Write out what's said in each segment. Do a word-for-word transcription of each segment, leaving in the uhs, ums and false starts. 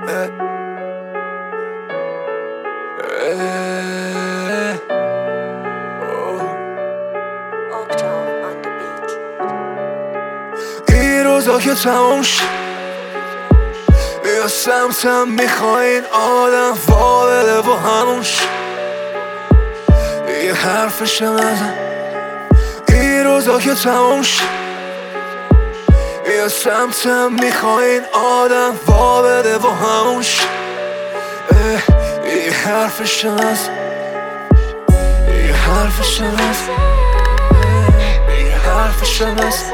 Eh, eh, oh. این روزا که تموم شد بیا سمتم میخواین آدم وابله و همونش یه حرفشم نزن. این روزا که تموم شد بیا سمتم میخواین آدم وابله و همونش یه حرفشم نزن. یه حرفشم نزن. یه حرفشم نزن.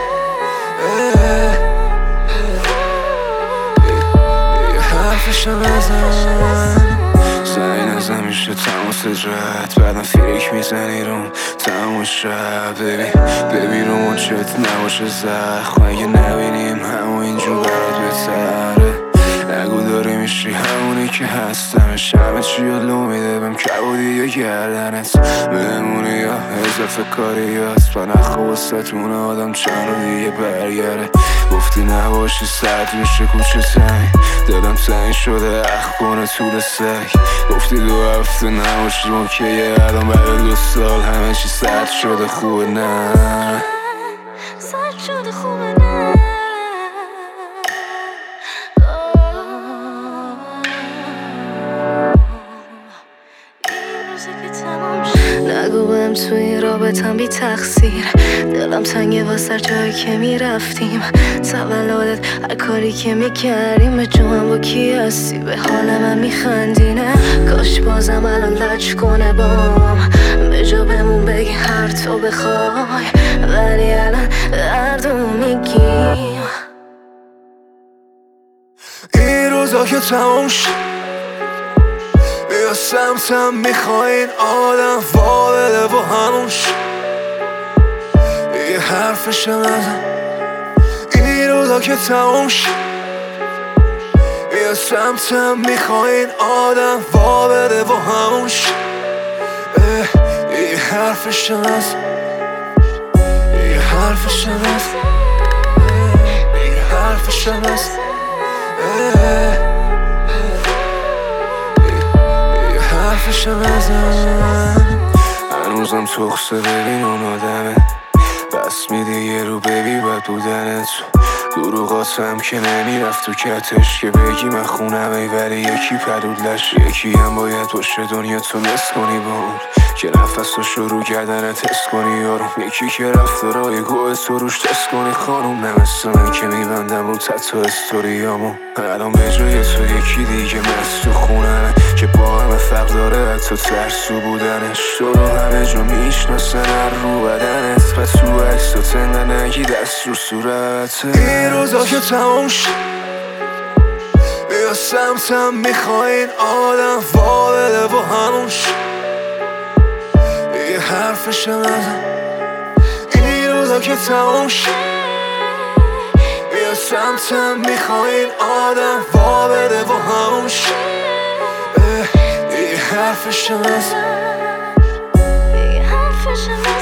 حرفشو نزن. زنی نزن میشه تماس جد بعدم فیک میزنی روم تمام شب ببین ببین رو مچت نباشه زخم اگه نبینیم همون اینجور برات بهتره نگو داری میشی همونی که هستمش همه چی رو لو میده بهم کبودی یا گردنت بمونی یا اضافه کاری یاست با نخواستتون آدم چند رو دیگه برگره گفتی نباشی سرد میشه کوچه تنگ دادم تنگ شده اخ کنه طول سگ گفتی دو هفته نباشی اوکیه الان بعد دو سال همه چی سرد شده خوبه نه سرد شده خوبه نه نگو بهم توی رابطم بی تقصیر دلم تنگه واسه جایی که میرفتیم تولدت هر کاری که میکردیم به جوان با کی هستی به حال من میخندی نه کاش بازم الان لج کنه بام به جا بمون بگی هر تو بخوای ولی الان هر دو میگیم این روزا که تموم شد بیا سمتم میخواین آدم وابله و همونش یه حرفشم نزن. این روزا که تموم شد بیا سمتم میخواین آدم وابله و همونش یه حرفشم نزن. یه حرفشم نزن. یه حرفشم نزن. حرفشو نزن. هنوزم تخصه ببین اون آدمه بس میده یه رو ببی بد بودنت دروغاتم که نمیرفت تو کتش که بگی من خونم ای ولی یکی پدودلش یکی هم باید باشه دنیا تو نس کنی با اون که نفس رو شروع کردن تست کنی یارو یکی که رفت رای گوه تو روش تست کنی خانوم نمست من که میبندم رو تتو استوریامو الان به جای تو یکی دیگه مست تو خونمه که با همه فرق داره تو ترسو بودنش تو رو همه جا میشناسن هر رو بدنت پس تو عکس تو تنده نگی دست رو صورت این روزا که تموم شد بیا سمتم میخواین آدم وابله و همونش یه حرفشم نزن. این روزا که تموم شد بیا سمتم میخواین آدم وابله و همونش یه حرفشم نزن. یه حرفشم نزن.